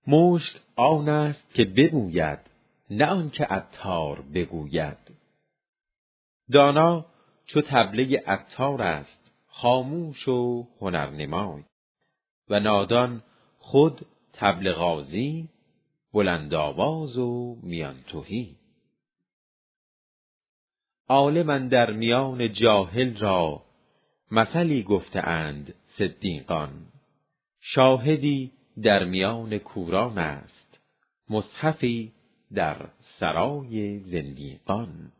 مشک آن است که ببوید، نه آن که عطار بگوید. دانا چو طبله عطار است، خاموش و هنرنمای. و نادان خود طبل غازی، بلند آواز و میان تهی. عالم اندر میان جاهل را، مثلی گفته اند صدیقان. شاهدی در میان کوران است، مصحفی در سرای زندیقان.